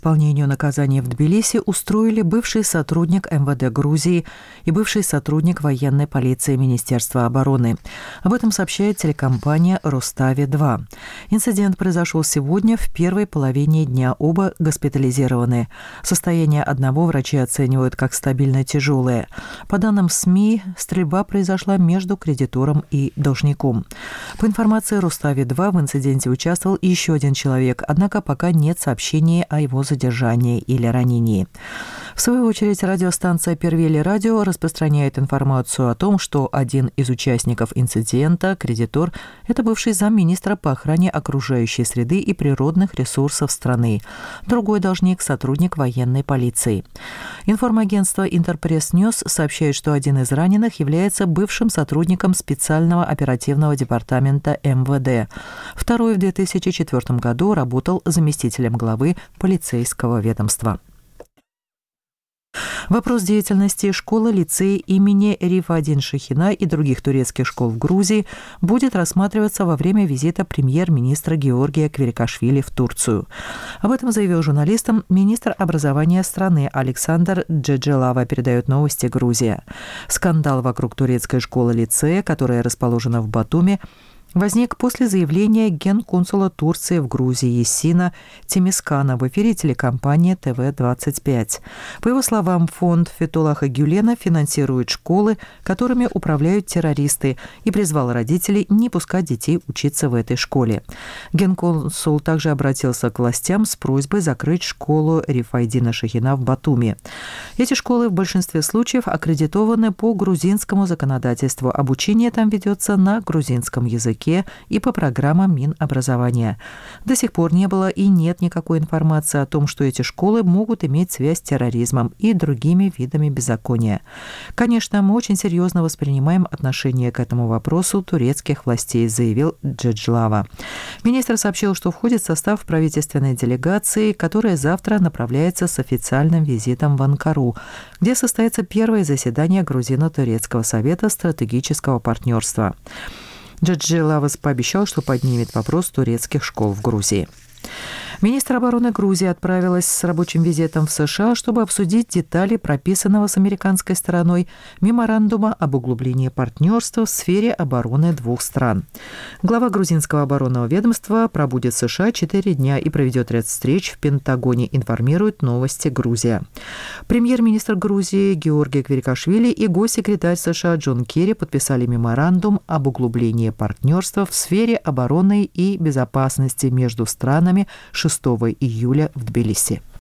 Исполнению наказания в Тбилиси устроили бывший сотрудник МВД Грузии и бывший сотрудник военной полиции Министерства обороны. Об этом сообщает телекомпания «Рустави-2». Инцидент произошел сегодня в первой половине дня. Оба госпитализированы. Состояние одного врачи оценивают как стабильно тяжелое. По данным СМИ, стрельба произошла между кредитором и должником. По информации «Рустави-2», в инциденте участвовал еще один человек, однако пока нет сообщений о его задержании или ранении. В свою очередь, радиостанция «Первели Радио» распространяет информацию о том, что один из участников инцидента, кредитор, это бывший замминистра по охране окружающей среды и природных ресурсов страны. Другой должник – сотрудник военной полиции. Информагентство «Интерпресс Ньюс» сообщает, что один из раненых является бывшим сотрудником специального оперативного департамента МВД. Второй в 2004 году работал заместителем главы полицейского ведомства. Вопрос деятельности школы-лицея имени Рифа-ад-Дин Шахина и других турецких школ в Грузии будет рассматриваться во время визита премьер-министра Георгия Квирикашвили в Турцию. Об этом заявил журналистам министр образования страны Александр Джеджелава, передает новости «Грузия». Скандал вокруг турецкой школы-лицея, которая расположена в Батуми, возник после заявления генконсула Турции в Грузии Ясина Темискана в эфире телекомпании ТВ-25. По его словам, фонд Фетхуллаха Гюлена финансирует школы, которыми управляют террористы, и призвал родителей не пускать детей учиться в этой школе. Генконсул также обратился к властям с просьбой закрыть школу Рифа-ад-Дина Шахина в Батуми. Эти школы в большинстве случаев аккредитованы по грузинскому законодательству. Обучение там ведется на грузинском языке и по программам Минобразования. До сих пор не было и нет никакой информации о том, что эти школы могут иметь связь с терроризмом и другими видами беззакония. Конечно, мы очень серьезно воспринимаем отношение к этому вопросу турецких властей, заявил Джеджелава. Министр сообщил, что входит в состав правительственной делегации, которая завтра направляется с официальным визитом в Анкару, где состоится первое заседание Грузино-турецкого совета стратегического партнерства. Джеджелава пообещал, что поднимет вопрос турецких школ в Грузии. Министр обороны Грузии отправилась с рабочим визитом в США, чтобы обсудить детали прописанного с американской стороной меморандума об углублении партнерства в сфере обороны двух стран. Глава грузинского оборонного ведомства пробудет в США 4 дня и проведет ряд встреч в Пентагоне, информирует «Новости Грузия». Премьер-министр Грузии Георгий Квирикашвили и госсекретарь США Джон Керри подписали меморандум об углублении партнерства в сфере обороны и безопасности между странами 6 июля в Тбилиси.